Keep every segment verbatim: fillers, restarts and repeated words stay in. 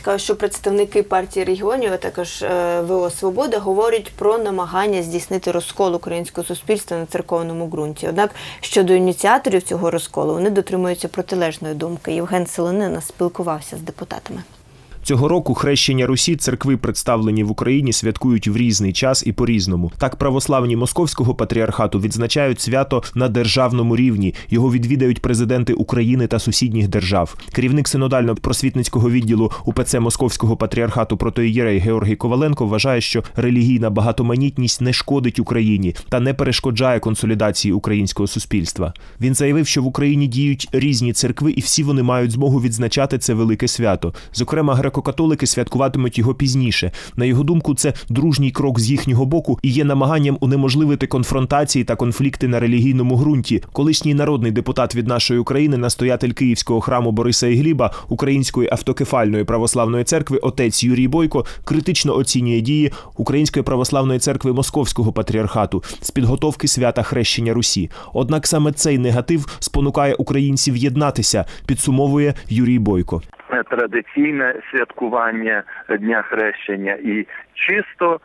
цікаво, що представники партії регіонів, а також ВО «Свобода» говорять про намагання здійснити розкол українського суспільства на церковному ґрунті. Однак щодо ініціаторів цього розколу вони дотримуються протилежної думки. Євген Солонина спілкувався з депутатами. Цього року хрещення Русі церкви, представлені в Україні, святкують в різний час і по-різному. Так, православні Московського патріархату відзначають свято на державному рівні. Його відвідають президенти України та сусідніх держав. Керівник синодально-просвітницького відділу УПЦ Московського патріархату протоієрей Георгій Коваленко вважає, що релігійна багатоманітність не шкодить Україні та не перешкоджає консолідації українського суспільства. Він заявив, що в Україні діють різні церкви і всі вони мають змогу відзначати це велике свято. Зокрема, греко-католики святкуватимуть його пізніше. На його думку, це дружній крок з їхнього боку і є намаганням унеможливити конфронтації та конфлікти на релігійному ґрунті. Колишній народний депутат від нашої України, настоятель Київського храму Бориса і Гліба Української автокефальної православної церкви отець Юрій Бойко критично оцінює дії Української православної церкви Московського патріархату з підготовки свята хрещення Русі. Однак саме цей негатив спонукає українців єднатися, підсумовує Юрій Бойко. Традиційне святкування Дня хрещення і чисто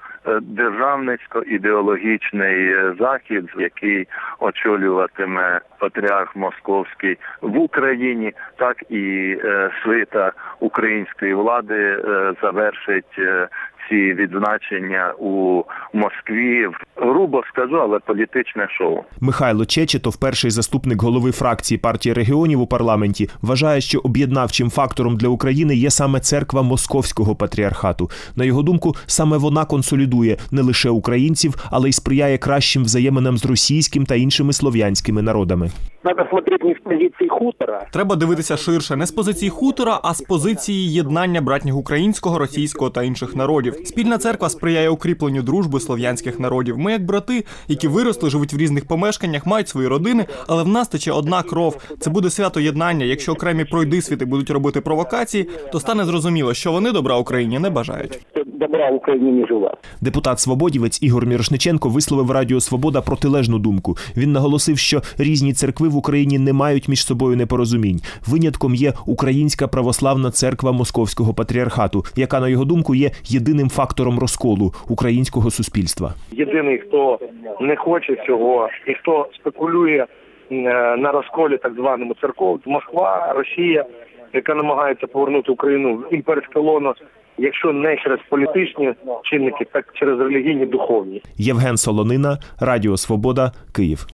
державницько-ідеологічний захід, який очолюватиме патріарх Московський в Україні, так і свита української влади завершить ці відзначення у Москві. Грубо скажу, але політичне шоу. Михайло Чечетов, перший заступник голови фракції партії регіонів у парламенті, вважає, що об'єднавчим фактором для України є саме церква Московського патріархату. На його думку, саме вона консолідує не лише українців, але й сприяє кращим взаєминам з російським та іншими слов'янськими народами. Треба смотрети не з позиції хутора. Треба дивитися ширше, не з позиції хутора, а з позиції єднання братніх українського, російського та інших народів. Спільна церква сприяє укріпленню дружби слов'янських народів. Ми, як брати, які виросли, живуть в різних помешканнях, мають свої родини, але в нас тече одна кров. Це буде свято єднання. Якщо окремі пройдисвіти будуть робити провокації, то стане зрозуміло, що вони добра Україні не бажають. Добра Україні не жила. Депутат свободівець Ігор Мірошниченко висловив Радіо Свобода протилежну думку. Він наголосив, що різні церкви в Україні не мають між собою непорозумінь. Винятком є Українська православна церква Московського патріархату, яка, на його думку, є єдиним фактором розколу українського суспільства. Єдиний, хто не хоче цього і хто спекулює на розколі так званому церков, Москва, Росія, яка намагається повернути Україну в імперськолону, якщо не через політичні чинники, так через релігійні, духовні. Євген Солонина, Радіо Свобода, Київ.